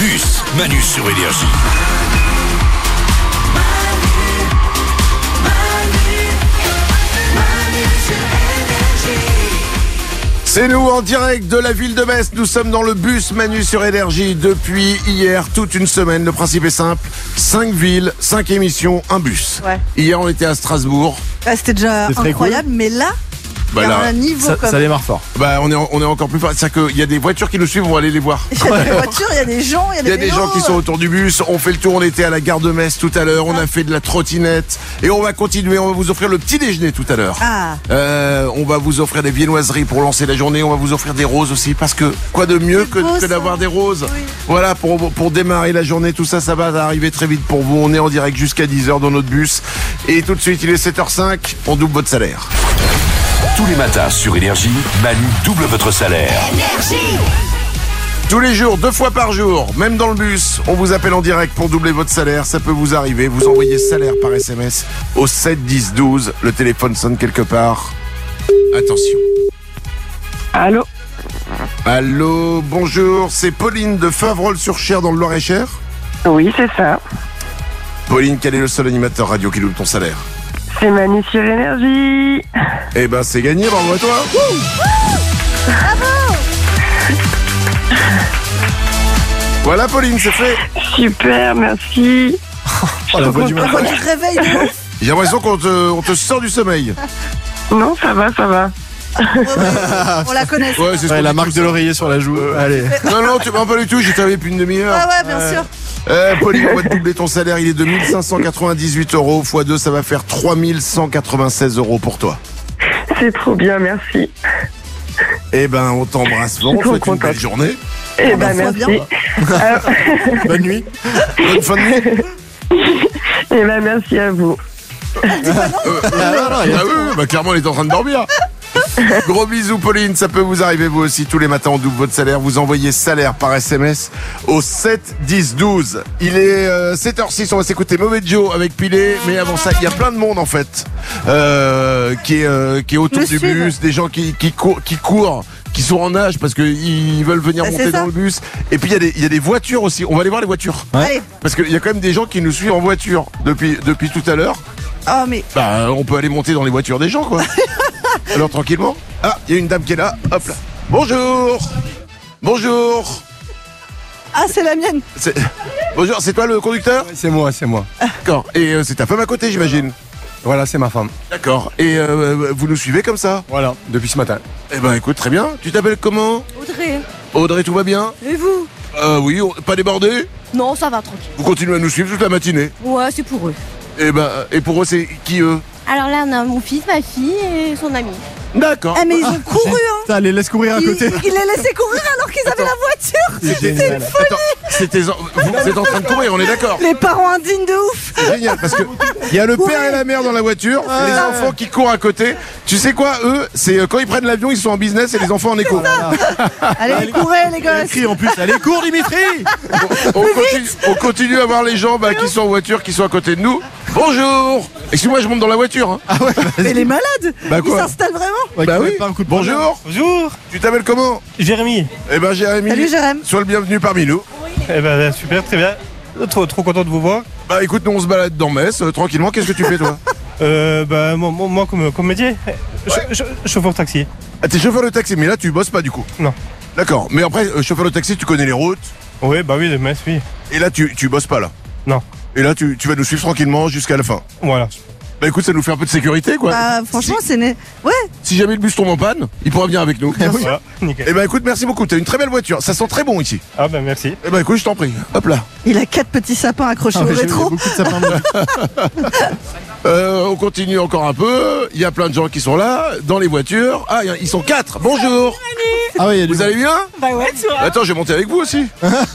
bus, Manu sur Énergie. C'est nous en direct de la ville de Metz. Nous sommes dans le bus Manu sur Énergie depuis hier, toute une semaine. Le principe est simple, 5 villes, 5 émissions, un bus. Ouais. Hier on était à Strasbourg. C'était déjà incroyable, mais là, il y a un niveau ça démarre fort. On est encore plus fort. C'est-à-dire qu'il y a des voitures qui nous suivent, on va aller les voir. Il y a des voitures, il y a des gens, il y a des gens qui sont autour du bus. On fait le tour, on était à la gare de Metz tout à l'heure, on a fait de la trottinette et on va continuer, on va vous offrir le petit déjeuner tout à l'heure. On va vous offrir des viennoiseries pour lancer la journée, on va vous offrir des roses aussi parce que quoi de mieux que d'avoir des roses. Oui. Voilà, pour démarrer la journée, tout ça va arriver très vite pour vous. On est en direct jusqu'à 10h dans notre bus et tout de suite il est 7h05, on double votre salaire. Tous les matins sur Énergie, Manu double votre salaire. Énergie. Tous les jours, 2 fois par jour, même dans le bus, on vous appelle en direct pour doubler votre salaire. Ça peut vous arriver. Vous envoyez salaire par SMS au 7 10 12. Le téléphone sonne quelque part. Attention. Allô ? Allô, bonjour. C'est Pauline de Faverolles-sur-Cher dans le Loir-et-Cher ? Oui, c'est ça. Pauline, quel est le seul animateur radio qui double ton salaire ? C'est Manu sur Énergie. Eh ben, c'est gagné, bravo à toi. Bravo. Voilà, Pauline, c'est fait. Super, merci. La voix du matin. Du réveil de ouf. J'ai l'impression qu'on te sort du sommeil. Non, ça va. On la connaît. Ouais, c'est La marque de l'oreiller sur la joue. Allez. Non, tu m'en pas du tout, j'ai travaillé depuis une demi-heure. Ouais, bien sûr. Pauline, on va te doubler ton salaire, il est de 1598 € x 2, ça va faire 3196 € pour toi. C'est trop bien, merci. Eh ben, on t'embrasse fort, on te souhaite une belle journée. Eh ben, merci. Bonne nuit. Bonne fin de nuit. Eh ben, merci à vous. Clairement, elle est en train de dormir. Gros bisous, Pauline, ça peut vous arriver vous aussi. Tous les matins on double votre salaire. Vous envoyez salaire par SMS au 7 10 12. Il est 7h06, on va s'écouter Mauvais Joe avec Pilé. Mais avant ça, il y a plein de monde en fait qui est autour du bus. Des gens qui courent, qui sont en nage parce qu'ils veulent venir monter dans le bus. Et puis il y a des voitures aussi. On va aller voir les voitures. Ouais. Parce qu'il y a quand même des gens qui nous suivent en voiture depuis tout à l'heure. Oh, mais. On peut aller monter dans les voitures des gens, quoi. Alors, tranquillement. Ah, il y a une dame qui est là. Hop là. Bonjour. Ah, c'est la mienne. Bonjour, c'est toi le conducteur ? C'est moi. D'accord. Et c'est ta femme à côté, j'imagine ? Voilà, c'est ma femme. D'accord. Et vous nous suivez comme ça ? Voilà, depuis ce matin. Eh ben, écoute, très bien. Tu t'appelles comment ? Audrey, tout va bien ? et vous ? Oui, pas débordé ? Non, ça va, tranquille. Vous continuez à nous suivre toute la matinée ? Ouais, c'est pour eux. Et pour eux, c'est qui eux ? Alors là, on a mon fils, ma fille et son ami. D'accord. Mais ils ont couru, hein. Ça les laisse courir à côté. Il les laissait courir alors qu'ils avaient la voiture. C'était une Attends, vous êtes en train de courir, on est d'accord ? Les parents indignes de ouf. C'est génial parce que il y a le père et la mère dans la voiture, et les enfants qui courent à côté. Tu sais quoi, eux, c'est quand ils prennent l'avion, ils sont en business et les enfants en éco. Allez, courez les gosses. crie en plus. Allez, cours Dimitri. On continue à voir les gens qui sont en voiture, qui sont à côté de nous. Bonjour. Excuse-moi, je monte dans la voiture. Hein. Ah ouais. Mais les malades. Bah ils quoi ? s'installent vraiment. Bah oui. Pas un coup de Bonjour. Bonjour, Tu t'appelles comment ? Jérémy. Eh ben Jérémy. Salut Jérém. Sois le bienvenu parmi nous. Eh ben super, très bien. Trop content de vous voir. Bah écoute, nous on se balade dans Metz tranquillement. Qu'est-ce que tu fais toi ? Moi comme métier, chauffeur taxi. Ah, t'es chauffeur de taxi, mais là tu bosses pas du coup. Non. D'accord. Mais après, chauffeur de taxi, tu connais les routes. Oui, bah oui, de Metz, oui. Et là tu bosses pas là. Non. Et là tu vas nous suivre tranquillement jusqu'à la fin. Voilà. Bah écoute, ça nous fait un peu de sécurité quoi. Franchement, c'est né. Ouais. Si jamais le bus tombe en panne, il pourra venir avec nous. Voilà, nickel. Eh ben écoute, merci beaucoup, t'as une très belle voiture, ça sent très bon ici. Ah ben merci. Eh ben écoute, je t'en prie, hop là. Il a 4 petits sapins accrochés au rétro. Beaucoup de sapins. On continue encore un peu, il y a plein de gens qui sont là, dans les voitures. Ah, ils sont 4, bonjour. Ah ouais, Vous allez bien ? Bah ouais, tu vois. Attends, je vais monter avec vous aussi.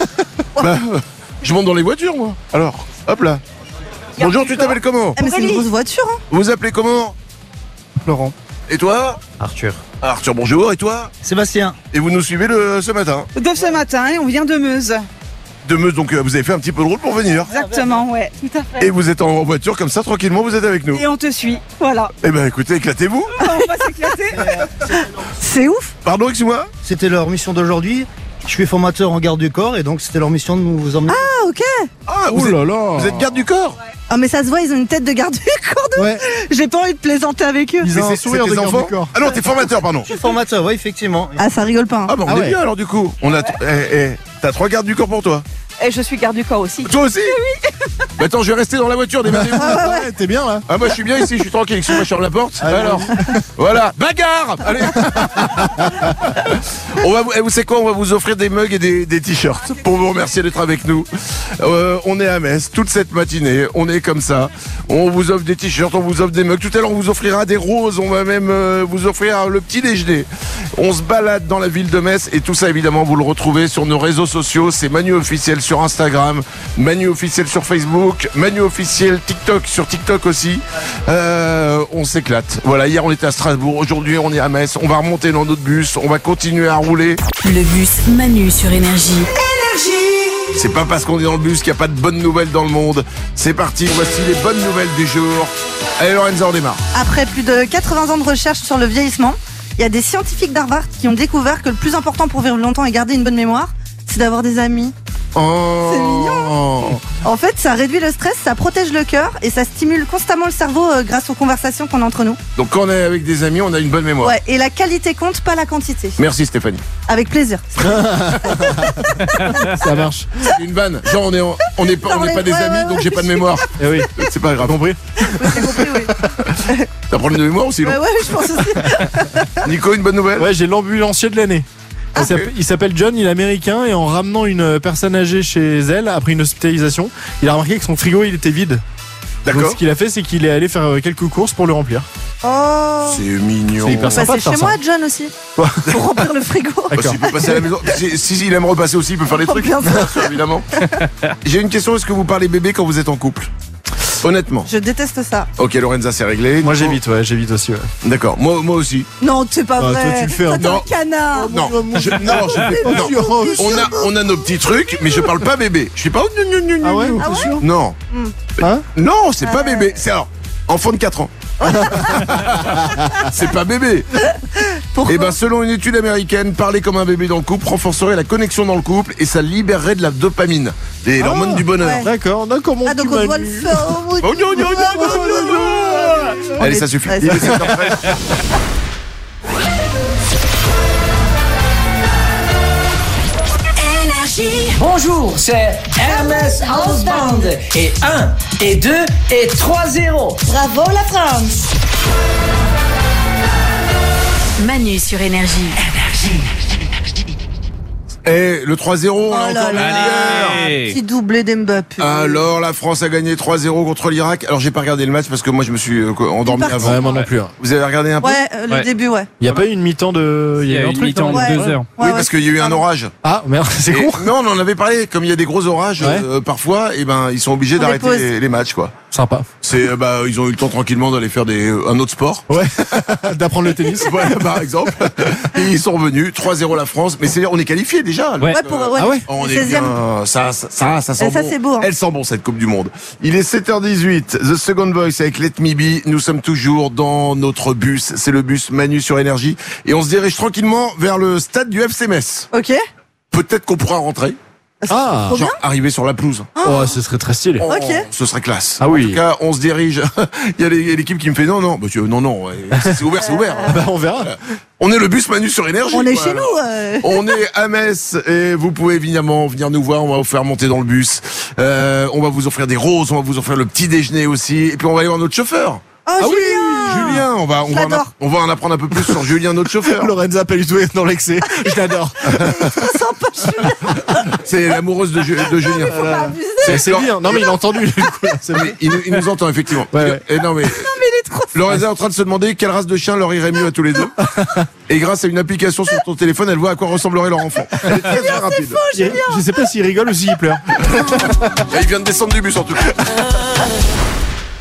Je monte dans les voitures moi. Alors, hop là. Bonjour, tu t'appelles comment ? Mais c'est une grosse voiture, hein. Vous vous appelez comment ? Laurent. Et toi ? Arthur. Arthur, bonjour, et toi ? Sébastien. Et vous nous suivez ce matin ? De ce matin, et on vient de Meuse. De Meuse, donc vous avez fait un petit peu de route pour venir. Exactement, ouais, tout à fait. Et vous êtes en voiture comme ça, tranquillement, vous êtes avec nous. Et on te suit, voilà. Eh ben écoutez, éclatez-vous. On va s'éclater. C'est ouf. Pardon, excuse-moi ? C'était leur mission d'aujourd'hui. Je suis formateur en garde du corps et donc c'était leur mission de nous emmener. Ah, ok. Ah, Oh là là. vous êtes garde du corps? Ah, mais ça se voit, ils ont une tête de garde du corps. Ouais. J'ai pas envie de plaisanter avec eux. Ils ont Mais un sourire c'est de tes garde enfants? du corps. Ah non, t'es formateur, pardon. Je suis formateur, oui, effectivement. Ah, ça rigole pas. Hein. Ah bah on Ah est ouais. bien alors du coup. On a t'as 3 gardes du corps pour toi. Et je suis garde du corps aussi. Toi aussi? Oui. Bah attends, je vais rester dans la voiture, démarrez-vous. Ouais, t'es bien là. Ah moi je suis bien ici, je suis tranquille, excuse-moi, je ferme la porte. Allez. Alors, voilà, bagarre. Allez. Vous savez quoi, on va vous offrir des mugs et des t-shirts pour vous remercier d'être avec nous. On est à Metz toute cette matinée, on est comme ça. On vous offre des t-shirts, on vous offre des mugs. Tout à l'heure on vous offrira des roses, on va même vous offrir le petit déjeuner. On se balade dans la ville de Metz et tout ça évidemment vous le retrouvez sur nos réseaux sociaux. C'est Manu officiel sur Instagram, Manu officiel sur Facebook, Manu officiel sur TikTok aussi. On s'éclate. Voilà, hier on était à Strasbourg, aujourd'hui on est à Metz. On va remonter dans notre bus, on va continuer à rouler. Le bus Manu sur Énergie. C'est pas parce qu'on est dans le bus qu'il n'y a pas de bonnes nouvelles dans le monde. C'est parti, voici les bonnes nouvelles du jour. Allez Lorenza, on démarre. Après plus de 80 ans de recherche sur le vieillissement, il y a des scientifiques d'Harvard qui ont découvert que le plus important pour vivre longtemps et garder une bonne mémoire, c'est d'avoir des amis. Oh. C'est mignon. En fait, ça réduit le stress, ça protège le cœur et ça stimule constamment le cerveau grâce aux conversations qu'on a entre nous. Donc quand on est avec des amis, on a une bonne mémoire. Ouais, et la qualité compte, pas la quantité. Merci Stéphanie. Avec plaisir. Ça marche. C'est une vanne. Genre on n'est pas des amis, donc j'ai pas de mémoire. Eh oui. C'est pas grave. Compris. J'ai compris, oui. T'as un problème de mémoire aussi, non? Ouais, je pense aussi. Nico, une bonne nouvelle? Ouais, j'ai l'ambulancier de l'année. Il s'appelle John, il est américain et en ramenant une personne âgée chez elle après une hospitalisation, il a remarqué que son frigo il était vide. Donc D'accord. ce qu'il a fait, c'est qu'il est allé faire quelques courses pour le remplir. Oh. C'est mignon. C'est hyper Bah, sympa c'est de faire chez ça. moi, John aussi. Pour remplir le frigo. Bah, s'il peut passer à la maison. Si il aime repasser aussi, il peut faire des trucs. Bien sûr. Évidemment. J'ai une question, est-ce que vous parlez bébé quand vous êtes en couple? Honnêtement. Je déteste ça. Ok, Lorenza, c'est réglé. Moi Nico? j'évite aussi. Ouais. D'accord, moi aussi. Non, c'est pas Ah, vrai. toi, tu le fais, Toi, hein. t'es un Non. canard. Non, je fais non. On a nos petits trucs, mais je parle pas bébé. Je suis pas. Ah ouais, Ah t'es ouais sûr? Non. Hein? Non, c'est pas bébé. C'est alors enfant de 4 ans. C'est pas bébé. Pourquoi? Eh ben, selon une étude américaine, parler comme un bébé dans le couple renforcerait la connexion dans le couple et ça libérerait de la dopamine, l'hormone du bonheur. ouais. D'accord, mon Ah, donc petit on doit le Manu. faire. Oh, non, non, non, non, non, non. Allez, ça suffit. Ouais, Il est 7h13. Bonjour, c'est Hermès House Band. Et 1, et 2, et 3-0. Bravo la France. Manu sur Énergie. Et le 3-0, on l'a Oh là encore là. hier. Petit doublé d'Mbappé. Alors, la France a gagné 3-0 contre l'Irak. Alors, j'ai pas regardé le match parce que moi, je me suis endormi parti. avant. Ouais, moi non plus. hein. Vous avez regardé un peu? Ouais, le Ouais. début, ouais. Il y a pas eu une mi-temps de. Il y a eu un une truc. mi-temps non de Ouais. 2 heures. Oui, parce qu'il y a eu un orage. Ah merde, c'est Et- con. Non, on en avait parlé. Comme il y a des gros orages Ouais. parfois, et ben ils sont obligés On les d'arrêter pose. les matchs, quoi. Sympa. C'est ils ont eu le temps tranquillement d'aller faire un autre sport. Ouais. D'apprendre le tennis. Voilà, par exemple. Et ils sont revenus 3-0 la France. Mais on est qualifié déjà. Ouais. Ouais, pour, ouais. Ah ouais. On Le est 16e. bien. Ça sent Et ça, bon. c'est beau, hein. Elle sent bon cette Coupe du Monde. Il est 7h18. The Second Voice avec Let Me Be. Nous sommes toujours dans notre bus. C'est le bus Manu sur Énergie. Et on se dirige tranquillement vers le stade du FC Metz. Ok. Peut-être qu'on pourra rentrer. Ah. Trop Genre arriver sur la pelouse. Oh, ce serait très stylé. Oh, Ok. ce serait classe. Ah oui. En tout cas, on se dirige. Il y a l'équipe qui me fait non. Monsieur, non. Ouais. C'est ouvert, c'est ouvert. Bah, on verra. On est le bus Manu sur Énergie. On est quoi. chez nous. On est à Metz et vous pouvez évidemment venir nous voir. On va vous faire monter dans le bus. On va vous offrir des roses. On va vous offrir le petit déjeuner aussi. Et puis on va aller voir notre chauffeur. Oh, Ah oui, Julien. Julien. On va en apprendre un peu plus sur Julien, notre chauffeur. Lorenza pas du tout être dans l'excès. Je l'adore. Sympa, Julien. C'est l'amoureuse de Julien. Faut pas abuser. C'est bien. Non mais il a entendu. Du coup, là, c'est Mais il nous entend effectivement. Ouais. Et non mais. Mais il est trop. Lorenza est en train de se demander quelle race de chien leur irait mieux à tous les deux. Et grâce à une application sur ton téléphone, elle voit à quoi ressemblerait leur enfant. Elle est très rapide. Je sais pas s'il rigole ou s'il pleure. Et il vient de descendre du bus en tout cas.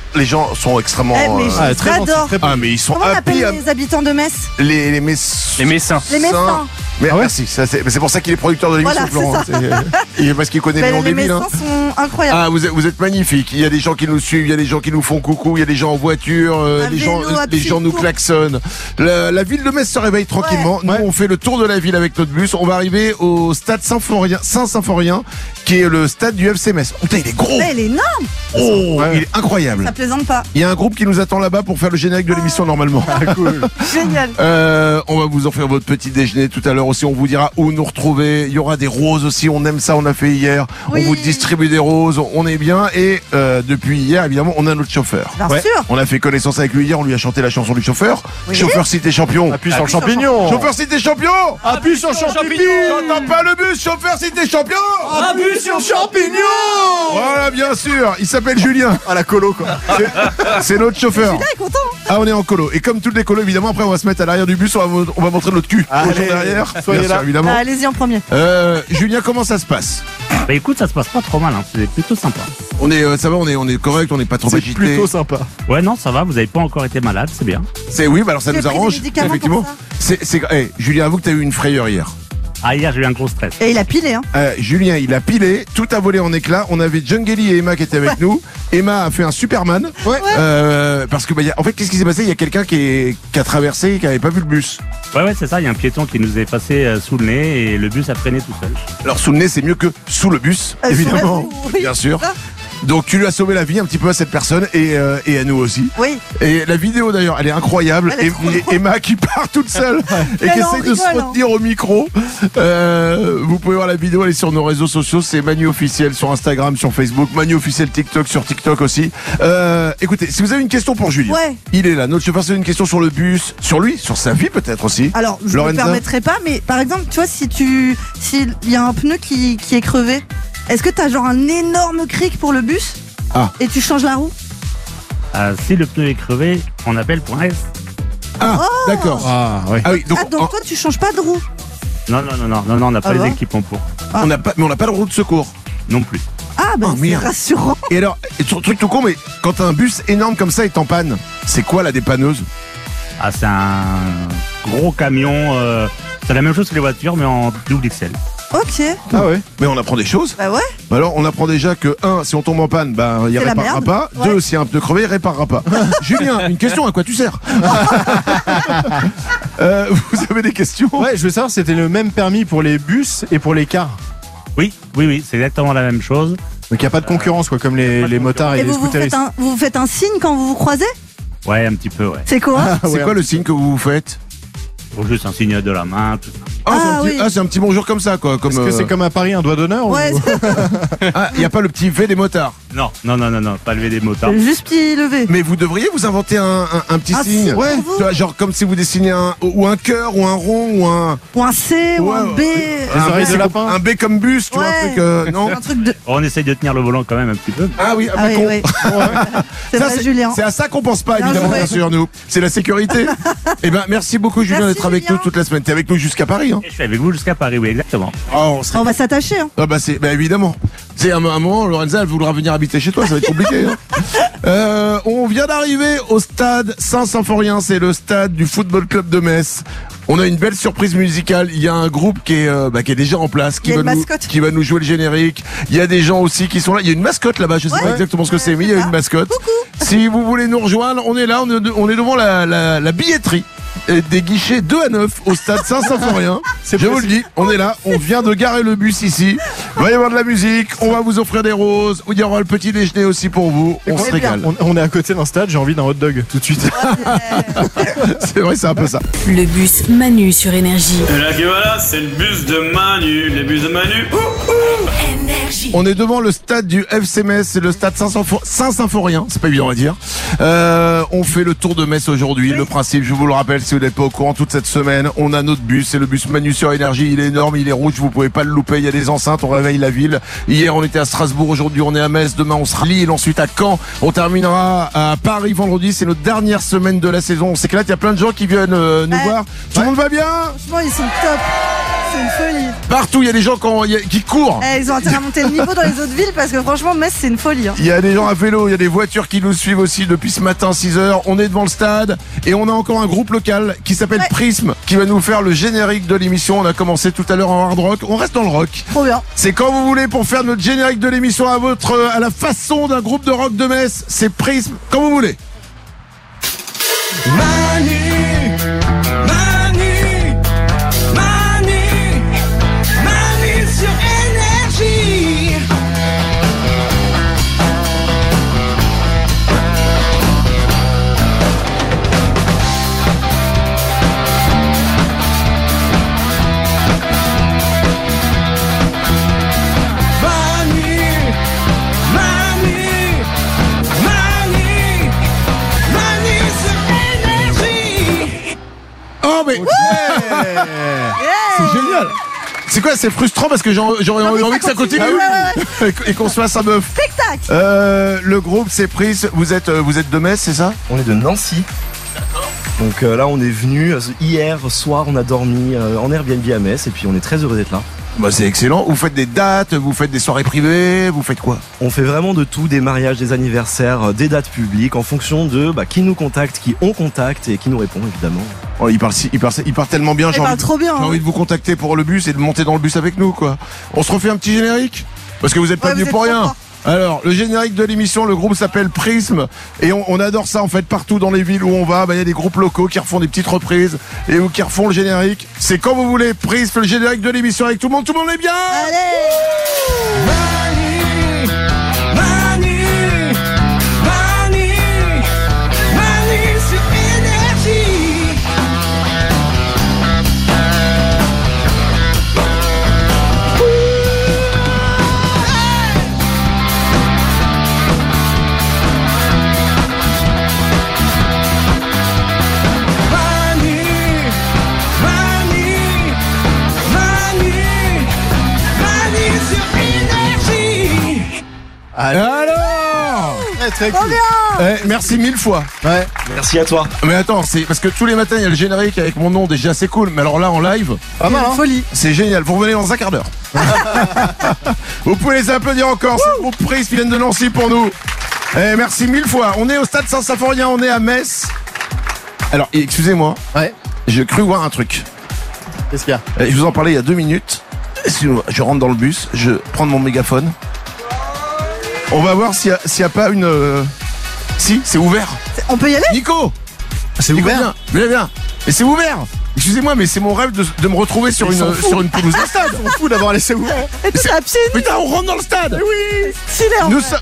les gens sont extrêmement. Mais très bon, j'adore. c'est très bon. Ah, mais ils sont Comment on happy. appelle les habitants de Metz? Les Messins. Les Messins. Les Messins. Mais merci, c'est pour ça qu'il est producteur de l'émission, Voilà, Florent. Parce qu'il connaît le nom Les des villes. Messins sont incroyables. Ah, vous êtes magnifiques. Il y a des gens qui nous suivent, il y a des gens qui nous font coucou, il y a des gens en voiture, les gens nous klaxonnent. La ville de Metz se réveille tranquillement. Nous, on fait le tour de la ville avec notre bus. On va arriver au stade Saint-Symphorien, qui est le stade du FC Metz. Putain, il est gros. Il est énorme. Oh, il est incroyable. Ça plaisante pas. Il y a un groupe qui nous attend là-bas pour faire le générique de l'émission normalement. Cool. Génial. On va vous offrir votre petit déjeuner tout à l'heure aussi. On vous dira où nous retrouver. Il y aura des roses aussi. On aime ça. On a fait hier. Oui. On vous distribue des roses. On est bien. Et depuis hier, évidemment, on a notre chauffeur. Bien sûr. On a fait connaissance avec lui hier. On lui a chanté la chanson du chauffeur. Oui. Chauffeur cité champion. Appuie sur le champignon. Chauffeur cité champion. Appuie sur le champignon. J'entends pas le bus. Chauffeur cité champion. Appuie sur le champignon. Voilà, bien sûr. Il s'appelle Julien. À la colo, quoi. C'est notre chauffeur. Julien est content. Ah, on est en colo. Et comme toutes les colos, évidemment, après, on va se mettre à l'arrière du bus. On va montrer notre cul. Allez, aux gens derrière. soyez Bien là. sûr, évidemment. Bah, allez-y en premier. Julien, comment ça se passe? Bah écoute, ça se passe pas trop mal, hein. C'est plutôt sympa. On est, ça va, on est correct, on n'est pas trop C'est agité. plutôt sympa. Ouais, non, ça va, vous avez pas encore été malade, c'est bien. Oui, bah alors ça Tu as nous pris des arrange. médicaments Effectivement. pour Julien, avoue que t'as eu une frayeur hier. Ah, hier, j'ai eu un gros stress. Et il a pilé, hein. Julien, il a pilé, tout a volé en éclats. On avait Jungeli et Emma qui étaient avec nous. Emma a fait un Superman. Parce que, en fait, qu'est-ce qui s'est passé? Il y a quelqu'un qui a traversé et qui avait pas vu le bus. Ouais, c'est ça, il y a un piéton qui nous est passé sous le nez et le bus a freiné tout seul. Alors, sous le nez, c'est mieux que sous le bus, évidemment. Oui, bien sûr. ça. Donc, tu lui as sauvé la vie un petit peu à cette personne et à nous aussi. Oui. Et la vidéo d'ailleurs, elle est incroyable. Elle est trop drôle. Emma qui part toute seule et Elle qui en essaye de se rigole, retenir au micro. Vous pouvez voir la vidéo, elle est sur nos réseaux sociaux. C'est Manu officiel sur Instagram, sur Facebook, Manu officiel TikTok, sur TikTok aussi. Écoutez, si vous avez une question pour Julien, il est là. Notre chauffeur, c'est une question sur le bus, sur lui, sur sa vie peut-être aussi. Alors, je ne me permettrai pas, mais par exemple, tu vois, s'il y a un pneu qui est crevé, est-ce que t'as genre un énorme cric pour le bus? Et tu changes la roue? Si le pneu est crevé, on appelle point S. D'accord. Ah oui, donc toi, tu changes pas de roue? Non, on n'a pas les équipements pour. Mais on n'a pas de roue de secours. Non plus. Ah, bah c'est rassurant. Et alors, truc tout con, mais quand un bus énorme comme ça est en panne, c'est quoi la dépanneuse? Ah, c'est un gros camion. C'est la même chose que les voitures, mais en double XL. Ok. Ah ouais. Mais on apprend des choses. Bah ouais. Alors on apprend déjà que si on tombe en panne, il réparera pas. 2, s'il y a un pneu crevé, il réparera pas. Julien, une question, à quoi tu sers? Vous avez des questions? Ouais, je veux savoir, c'était le même permis pour les bus et pour les cars. Oui, c'est exactement la même chose. Donc il n'y a pas de concurrence, quoi, comme les motards et les scooteristes. Vous faites un signe quand vous vous croisez? Ouais, un petit peu, ouais. C'est quoi? C'est quoi le signe que vous faites? Juste un signe de la main, tout ça. C'est un petit bonjour comme ça, quoi. Est-ce que c'est comme à Paris, un doigt d'honneur? Ouais. Il n'y a pas le petit V des motards? Non, pas le V des motards. Juste petit levé. Mais vous devriez vous inventer un petit signe. Ouais. Tu vois, genre comme si vous dessinez un cœur ou un rond ou un C ou un B. Les oreilles de lapin. Un B comme bus, tu vois, un truc, non? Un truc de... On essaye de tenir le volant quand même un petit peu. Ah oui, oui. C'est vrai, Julien. C'est à ça qu'on pense pas, évidemment, bien sûr, nous. C'est la sécurité. Eh ben, merci beaucoup, Julien, d'être avec nous toute la semaine. T'es avec nous jusqu'à Paris, hein? Je suis avec vous jusqu'à Paris, oui, exactement. On va s'attacher, hein. Évidemment. C'est un moment, Lorenza, elle voudra venir habiter chez toi, ça va être compliqué, hein. On vient d'arriver au stade Saint-Symphorien, c'est le stade du Football Club de Metz. On a une belle surprise musicale. Il y a un groupe qui est déjà en place, qui va nous jouer le générique. Il y a des gens aussi qui sont là. Il y a une mascotte là-bas. Je sais pas exactement ce que c'est, mais il y a une mascotte. Coucou. Si vous voulez nous rejoindre, on est là. On est devant la billetterie des guichets 2 à 9 au stade Saint-Symphorien. Je vous le dis, on est là. On vient de garer le bus ici. Il va y avoir de la musique. On va vous offrir des roses. Il y aura le petit déjeuner aussi pour vous. On se régale. On est à côté d'un stade. J'ai envie d'un hot dog tout de suite. C'est vrai, c'est un peu ça. Le bus Manu sur Énergie. Et là, voilà, c'est le bus de Manu. Les bus de Manu. Énergie. On est devant le stade du FC Metz, c'est le stade Saint-Symphorien, c'est pas évident à dire. On fait le tour de Metz aujourd'hui. Le principe, je vous le rappelle, si vous n'êtes pas au courant, toute cette semaine, on a notre bus, c'est le bus Manu sur Énergie. Il est énorme, il est rouge, vous pouvez pas le louper. Il y a des enceintes, on réveille la ville. Hier, on était à Strasbourg, aujourd'hui, on est à Metz. Demain, on sera à Lille, ensuite à Caen. On terminera à Paris vendredi. C'est notre dernière semaine de la saison. On s'éclate, il y a plein de gens qui viennent nous voir. Tout le monde va bien? Franchement, ils sont top. c'est une folie. Partout, il y a des gens qui courent. Ils ont intérêt à monter le niveau dans les autres villes parce que franchement, Metz, c'est une folie. Il y a des gens à vélo, il y a des voitures qui nous suivent aussi depuis ce matin 6h. On est devant le stade et on a encore un groupe local qui s'appelle Prism qui va nous faire le générique de l'émission. On a commencé tout à l'heure en hard rock. On reste dans le rock. Trop bien. C'est quand vous voulez pour faire notre générique de l'émission à la façon d'un groupe de rock de Metz. C'est Prism, quand vous voulez. Manu sur Énergie. Oh mais c'est génial. C'est quoi, c'est frustrant parce que j'aurais envie que ça continue et qu'on se fasse un bœuf. Spectacle. Le groupe c'est Prism. Vous êtes de Metz, c'est ça? On est de Nancy. D'accord. Donc là on est venu hier soir, on a dormi en Airbnb à Metz et puis on est très heureux d'être là. Bah c'est excellent. Vous faites des dates, vous faites des soirées privées, vous faites quoi? On fait vraiment de tout, des mariages, des anniversaires, des dates publiques en fonction de qui nous contacte, qui on contacte et qui nous répond évidemment. Oh, il parle tellement bien. J'ai envie de vous contacter pour le bus et de monter dans le bus avec nous quoi. On se refait un petit générique parce que vous êtes pas venus pour rien. Alors, le générique de l'émission, le groupe s'appelle Prism et on adore ça en fait partout dans les villes où on va. Il y a des groupes locaux qui refont des petites reprises et qui refont le générique. C'est quand vous voulez, Prism, le générique de l'émission avec tout le monde est bien. Manu sur Énergie. Alors très cool. Merci 1000 fois. Ouais. Merci à toi. Mais attends, c'est parce que tous les matins il y a le générique avec mon nom, déjà c'est cool. Mais alors là en live, pas mal, folie. C'est génial. Vous revenez dans un quart d'heure. Vous pouvez les applaudir encore. C'est le groupe Prism qui viennent de Nancy pour nous. Merci 1000 fois. On est au stade Saint-Symphorien, on est à Metz. Alors excusez-moi. Ouais. J'ai cru voir un truc. Qu'est-ce qu'il y a? Je vous en parlais il y a 2 minutes. Je rentre dans le bus, je prends mon mégaphone. On va voir s'il y a pas une. Si, c'est ouvert. On peut y aller? Nico, c'est ouvert. Viens. Et c'est ouvert. Excusez-moi, mais c'est mon rêve de me retrouver sur une pelouse de stade. On fout d'avoir laissé ouvert. Et tout ça, pieds nus. Putain, on rentre dans le stade. Oui. Nous sommes.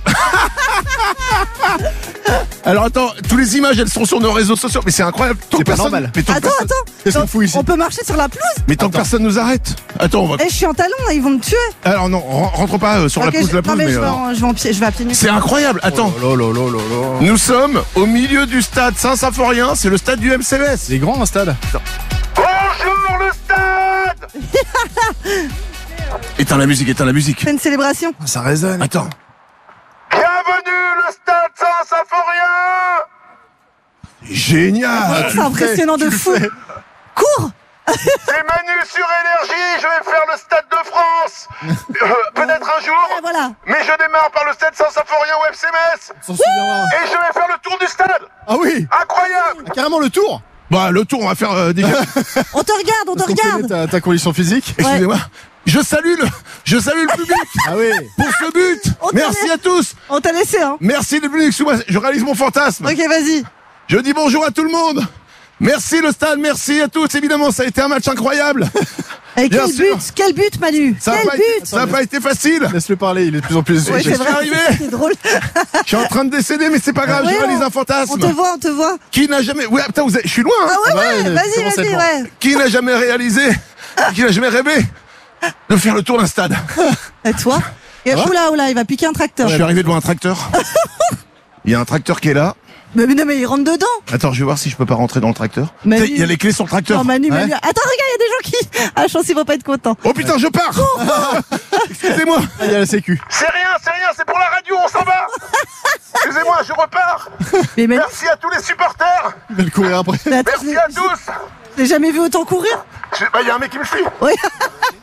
Alors attends, toutes les images elles sont sur nos réseaux sociaux, mais c'est incroyable. C'est pas normal. Attends. Qu'est-ce qu'on fout ici? On peut marcher sur la pelouse? Mais tant que personne nous arrête. Attends, on va. Je suis en talons, là, ils vont me tuer. Alors non, rentre pas sur la pelouse. Non mais je vais à pieds nus. C'est incroyable. Attends. Nous sommes au milieu du stade Saint-Symphorien. C'est le stade du MCS. C'est grand un stade. Bonjour le stade. Éteins la musique. C'est une célébration. Ça résonne. Attends. Bienvenue le stade Saint-Symphorien. Génial. C'est impressionnant de fou. Cours. C'est Manu sur Énergie, je vais faire le stade de France. Peut-être un jour. Et voilà. Mais je démarre par le stade Saint-Symphorien au FC Metz. Et je vais faire le tour du stade. Ah oui. Incroyable. Carrément le tour. Bah le tour on va faire des On te regarde. Ta condition physique. Excusez-moi. Je salue le public. Ah oui. Pour ce but. Merci à tous. On t'a laissé hein. Merci le public. Je réalise mon fantasme. Ok, vas-y. Je dis bonjour à tout le monde. Merci le stade, merci à tous. Évidemment, ça a été un match incroyable. Et quel but, Manu. Ça n'a pas été facile. Laisse-le parler, il est de plus en plus. Ouais, c'est arrivé. C'est drôle. Je suis en train de décéder, mais c'est pas grave. Je réalise un fantasme. On te voit. Qui n'a jamais. Ouais, putain, je suis loin. Hein. Ah ouais, vas-y. Qui n'a jamais réalisé, qui n'a jamais rêvé de faire le tour d'un stade. Et toi? Oula, il va piquer un tracteur. Je suis arrivé devant un tracteur. Il y a un tracteur qui est là. Mais non, mais il rentre dedans. Attends, je vais voir si je peux pas rentrer dans le tracteur. Il y a les clés sur le tracteur. Non, Manu. Attends, regarde, il y a des gens qui. Ah, je pense qu'ils vont pas être contents. Oh putain, je pars. Excusez-moi. Il y a la sécu. C'est rien, c'est pour la radio, on s'en va. Excusez-moi, je repars. Merci à tous les supporters. Il va le courir après. Merci à tous. J'ai jamais vu autant courir. Il y a un mec qui me suit. Oui.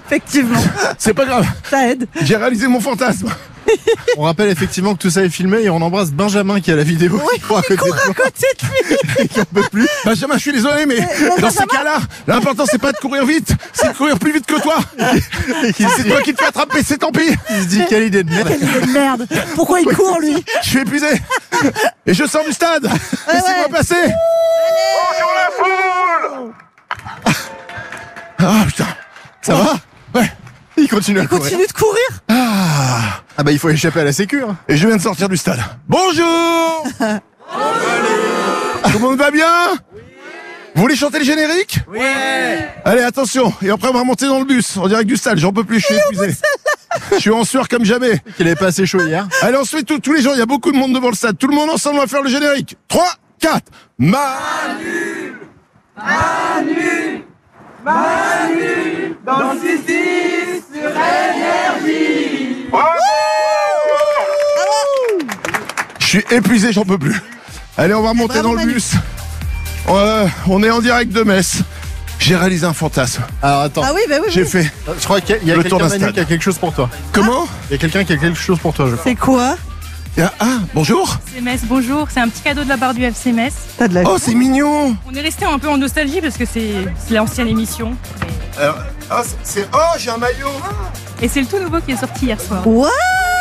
Effectivement. C'est pas grave. Ça aide. J'ai réalisé mon fantasme. On rappelle effectivement que tout ça est filmé et on embrasse Benjamin qui a la vidéo. Oui, il court à côté de lui. Qui en peut plus. Benjamin, je suis désolé, mais dans ces cas-là, l'important c'est pas de courir vite, c'est de courir plus vite que toi. C'est toi qui te fais attraper, c'est tant pis. Il se dit quelle idée de merde. Quelle idée de merde. Pourquoi il court, lui? Je suis épuisé. Et je sors du stade. Laissez-moi passer. Bonjour la foule. Ah putain. Ça va? Ouais. Il continue à courir. Continue de courir. Ah bah il faut échapper à la sécu. Hein. Et je viens de sortir du stade. Bonjour. Tout le monde va bien? Vous voulez chanter le générique? Oui. Allez, attention. Et après, on va remonter dans le bus en direct du stade. J'en peux plus, je suis épuisé. Je suis en sueur comme jamais. Il avait pas assez chaud hier. Allez, on se fait tous les gens. Il y a beaucoup de monde devant le stade. Tout le monde ensemble, on va faire le générique. 3, 4. Manu. Manu. Manu. Dans le 6-10 sur Énergie. Je suis épuisé, j'en peux plus. Allez, on va remonter dans le bus. On est en direct de Metz. J'ai réalisé un fantasme. Alors attends. Ah oui, bah oui. J'ai fait. Je crois qu'il y a quelqu'un Manu qui a quelque chose pour toi. Comment? Il y a quelqu'un qui a quelque chose pour toi, je crois. C'est quoi? Bonjour. FC Metz, bonjour. C'est un petit cadeau de la part du FC Metz. Oh, c'est mignon. On est resté un peu en nostalgie parce que c'est l'ancienne émission. J'ai un maillot. Et c'est le tout nouveau qui est sorti hier soir. Waouh.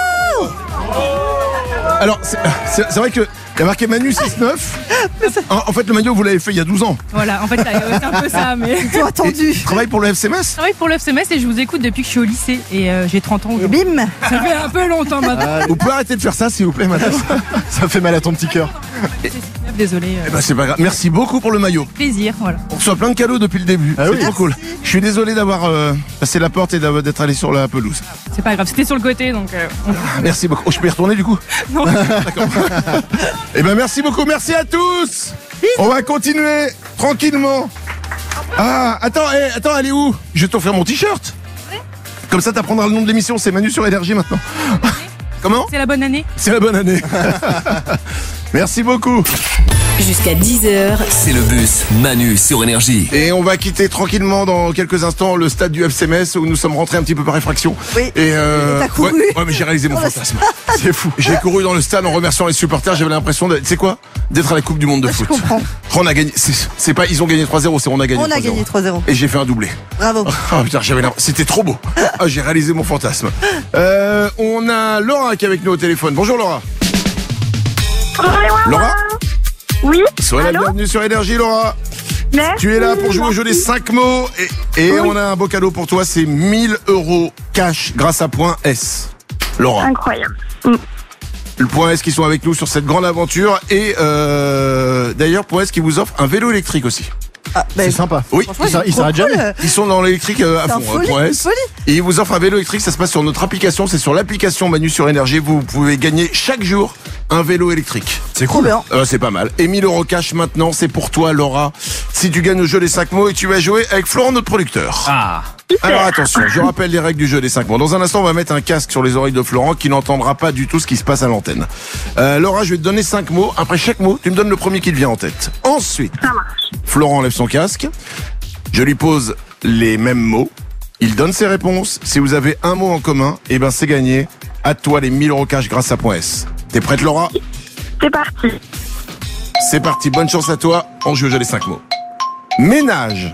Alors, c'est vrai que il y a marqué Manu 6-9. En fait, le maillot, vous l'avez fait il y a 12 ans. Voilà, en fait, c'est un peu ça, mais... Ils ont attendu. Tu travailles pour le FC Metz? Je travaille pour le FC Metz et je vous écoute depuis que je suis au lycée. Et j'ai 30 ans. Et bim. Ça fait un peu longtemps maintenant. Vous pouvez arrêter de faire ça, s'il vous plaît, madame? Ça fait mal à ton petit cœur. Désolé. Eh ben, c'est pas grave. Merci beaucoup pour le maillot. Plaisir, voilà. On reçoit plein de cadeaux depuis le début. Ah c'est oui. trop cool. Je suis désolé d'avoir passé la porte et d'être allé sur la pelouse. C'est pas grave, c'était sur le côté, donc... Merci beaucoup. Oh, je peux y retourner du coup? Non. D'accord. Eh ben, merci beaucoup. Merci à tous. On va continuer tranquillement. Ah, attends, elle est où? Je vais t'offrir mon t-shirt. Comme ça, t'apprendras le nom de l'émission. C'est Manu sur Énergie maintenant. Comment? C'est la bonne année. C'est la bonne année. Merci beaucoup. Jusqu'à 10h. C'est le bus Manu sur Énergie. Et on va quitter tranquillement dans quelques instants le stade du FC Metz où nous sommes rentrés un petit peu par effraction. Oui. Et t'as couru. Ouais, mais j'ai réalisé mon fantasme. C'est fou. J'ai couru dans le stade en remerciant les supporters. J'avais l'impression tu sais quoi? D'être à la Coupe du Monde de foot. Je comprends. On a gagné. C'est pas ils ont gagné 3-0, c'est on a gagné 3-0. On a gagné 3-0. Et j'ai fait un doublé. Bravo. Oh putain, c'était trop beau. J'ai réalisé mon fantasme. On a Laura qui est avec nous au téléphone. Bonjour Laura. Laura? Oui. Sois la bienvenue sur Énergie, Laura. Merci. Tu es là pour jouer au jeu des 5 mots et Oui. on a un beau cadeau pour toi, c'est 1000 € cash grâce à Point S. Laura. Incroyable. Le Point S qui sont avec nous sur cette grande aventure et d'ailleurs Point S qui vous offre un vélo électrique aussi. Ah, C'est sympa. Oui, il s'arrête jamais. Ils sont dans l'électrique à C'est fond, un folie, Point une S. folie. Et ils vous offrent un vélo électrique, ça se passe sur notre application, c'est sur l'application Manu sur Énergie, vous pouvez gagner chaque jour un vélo électrique. C'est Trop bien. C'est pas mal. Et 1000 € cash maintenant, c'est pour toi Laura. Si tu gagnes au jeu des 5 mots et tu vas jouer avec Florent, notre producteur. Ah. Alors attention, je rappelle les règles du jeu des 5 mots. Dans un instant, on va mettre un casque sur les oreilles de Florent qui n'entendra pas du tout ce qui se passe à l'antenne. Laura, je vais te donner 5 mots. Après chaque mot, tu me donnes le premier qui te vient en tête. Ensuite, Florent enlève son casque. Je lui pose les mêmes mots. Il donne ses réponses. Si vous avez un mot en commun, eh ben c'est gagné. À toi les 1000 € cash grâce à Point S. T'es prête Laura? C'est parti. C'est parti, bonne chance à toi. On joue au jeu des 5 mots. Ménage.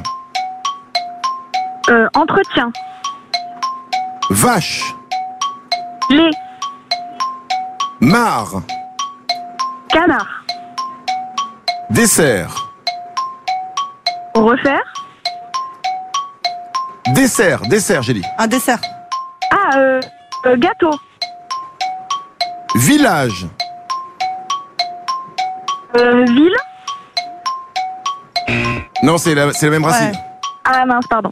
Entretien. Vache. Lait. Mare. Canard. Dessert. Refaire. Dessert, j'ai dit. Un dessert. Ah, gâteau. Village. Ville. Non, c'est la même racine. Ouais. Ah mince, pardon.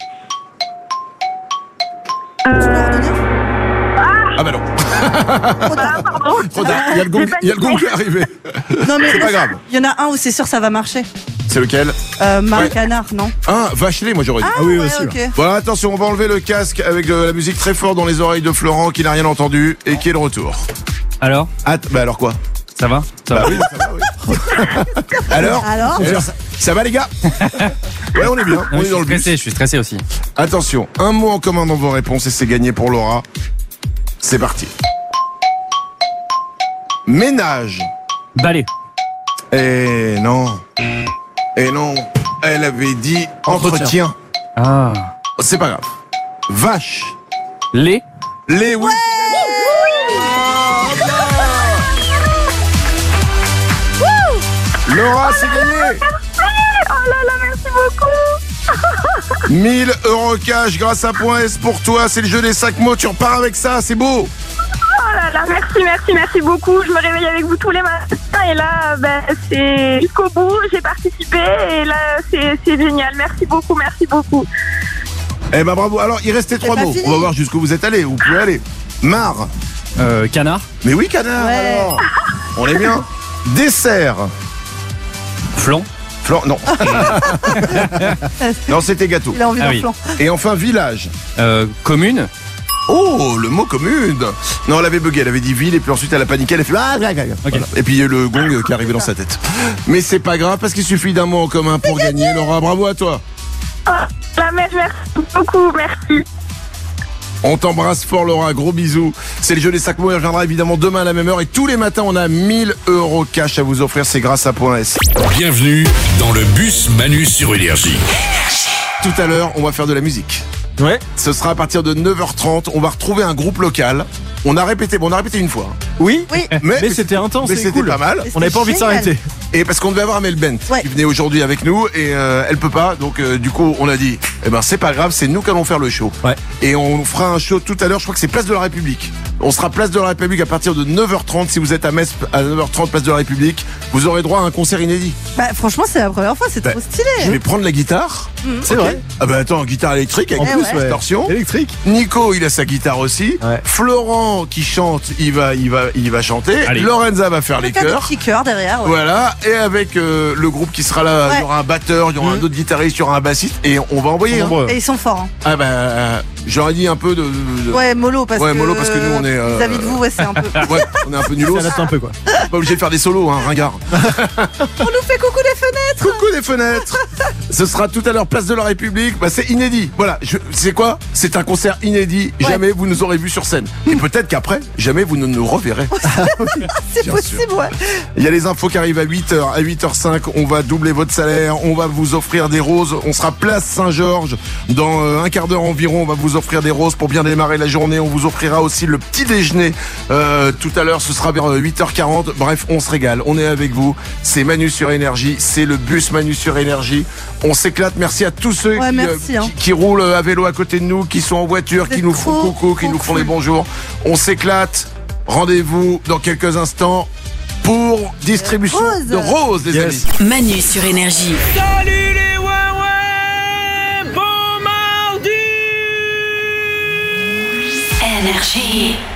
Ah bah non. Pardon. Trop tard. Il y a le gong qui est arrivé. Non mais C'est pas grave. il y en a un où c'est sûr ça va marcher. C'est lequel? Marc Ouais. Canard, non? Ah, vache-lait, moi j'aurais dit. Ah oui, ouais, aussi. Ok. Voilà, attention, on va enlever le casque avec de la musique très forte dans les oreilles de Florent qui n'a rien entendu et qui est de retour. Alors? Bah alors quoi? Ça va? Ça va. Oui, ça va, oui. Alors Alors ça va les gars? Ouais, on est bien, on est dans le bus. Je suis stressé aussi. Attention, un mot en commun dans vos réponses et c'est gagné pour Laura. C'est parti. Ménage. Balai. Eh non. Elle avait dit entretien. Ah. C'est pas grave. Vache. Lait. Lait, oui. Laura, c'est gagné. Oh là là, merci beaucoup. 1000 € cash grâce à Point S pour toi. C'est le jeu des 5 mots. Tu repars avec ça, c'est beau. Oh là là, merci beaucoup. Je me réveille avec vous tous les matins et là, c'est jusqu'au bout. J'ai participé et là, c'est génial. Merci beaucoup. Eh ben bravo. Alors, il restait 3 mots. fini. On va voir jusqu'où vous êtes allés. Vous pouvez aller. Marre. Canard. Mais oui, canard. Ouais. Alors. On est bien. Dessert. Flan. Non. Non, c'était gâteau. Il a envie d'un oui. flan. Et enfin, village. Commune. Oh, le mot commune. Non, elle avait bugué, elle avait dit ville et puis ensuite elle a paniqué, elle a fait voilà. Et puis il y a le gong qui est arrivé dans sa tête. Mais c'est pas grave parce qu'il suffit d'un mot en commun pour gagner. Laura, bravo à toi. Oh, merci beaucoup, merci. On t'embrasse fort Laura, gros bisous. C'est le jeu des 5 mots, il reviendra évidemment demain à la même heure et tous les matins on a 1000 € cash à vous offrir, c'est grâce à Point S. Bienvenue dans le bus Manu sur Énergie. Tout à l'heure, on va faire de la musique. Ouais. Ce sera à partir de 9h30, on va retrouver un groupe local. On a répété une fois. Oui. Oui. Mais c'était intense, Mais c'est c'était cool. pas mal. On n'avait pas envie de génial. s'arrêter. Et parce qu'on devait avoir Amel Bent Ouais. qui venait aujourd'hui avec nous et elle peut pas, donc du coup on a dit c'est pas grave, c'est nous qui allons faire le show. Ouais. Et on fera un show tout à l'heure, je crois que c'est Place de la République. On sera Place de la République à partir de 9h30. Si vous êtes à Metz à 9h30 Place de la République, vous aurez droit à un concert inédit. Franchement, c'est la première fois, c'est trop Je stylé. vais prendre la guitare. C'est vrai. Ah attends, guitare électrique avec En plus, ouais. distorsion. Électrique. Nico, il a sa guitare aussi. Ouais. Florent qui chante, il va chanter. Allez. Lorenza va faire les Faire des chœurs. petits cœurs derrière. Ouais. Voilà, et avec le groupe qui sera là, il y aura un batteur, il y aura un autre guitariste, il y aura un bassiste, et on va envoyer. Et ils sont forts. Ah j'aurais dit un peu de... Ouais, mollo parce que. mollo parce que nous on est... Vis-à-vis de vous, ouais, c'est un peu. Ouais, on est un peu nulos. Ça date un peu quoi. Pas obligé de faire des solos, ringard. On nous fait coucou des fenêtres. Coucou des fenêtres. Ce sera tout à l'heure Place de la République. C'est inédit. Voilà, c'est quoi? C'est un concert inédit. Ouais. Jamais vous nous aurez vu sur scène. Et peut-être qu'après, jamais vous ne nous reverrez. C'est Bien possible, ouais. Il y a les infos qui arrivent à 8h, à 8h05. On va doubler votre salaire. On va vous offrir des roses. On sera Place Saint-Georges. Dans un quart d'heure environ, on va vous offrir des roses pour bien démarrer la journée. On vous offrira aussi le petit déjeuner. Tout à l'heure, ce sera vers 8h40. Bref, on se régale. On est avec vous. C'est Manu sur Énergie. C'est le bus Manu sur Énergie. On s'éclate. Merci à tous ceux qui roulent à vélo à côté de nous, qui sont en voiture, qui nous font coucou, qui nous font les bonjours. On s'éclate. Rendez-vous dans quelques instants pour distribution de roses, les amis. Manu sur Énergie. Salut les ouais, bon mardi. Énergie.